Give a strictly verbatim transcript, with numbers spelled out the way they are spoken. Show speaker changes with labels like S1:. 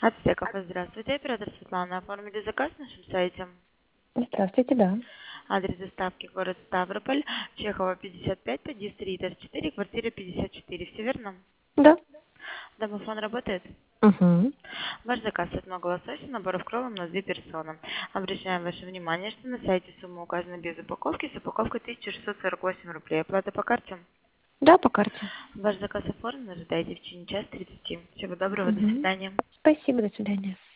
S1: Ацтеков, здравствуйте. Оператор Светлана. Оформили заказ на нашем сайте.
S2: Здравствуйте, да.
S1: Адрес доставки город Ставрополь, Чехова пятьдесят пять, подъезд три, этаж четыре, квартира пятьдесят четыре. Все верно?
S2: Да.
S1: Домофон работает?
S2: Угу.
S1: Ваш заказ от много лосося, наборов кровом на две персоны. Обращаем ваше внимание, что на сайте сумма указана без упаковки, с упаковкой тысяча шестьсот сорок восемь рублей. Оплата по карте?
S2: Да, по карте.
S1: Ваш заказ оформлен, ожидайте в течение часа тридцати. Всего доброго, до
S2: Угу.
S1: свидания.
S2: Спасибо, до свидания.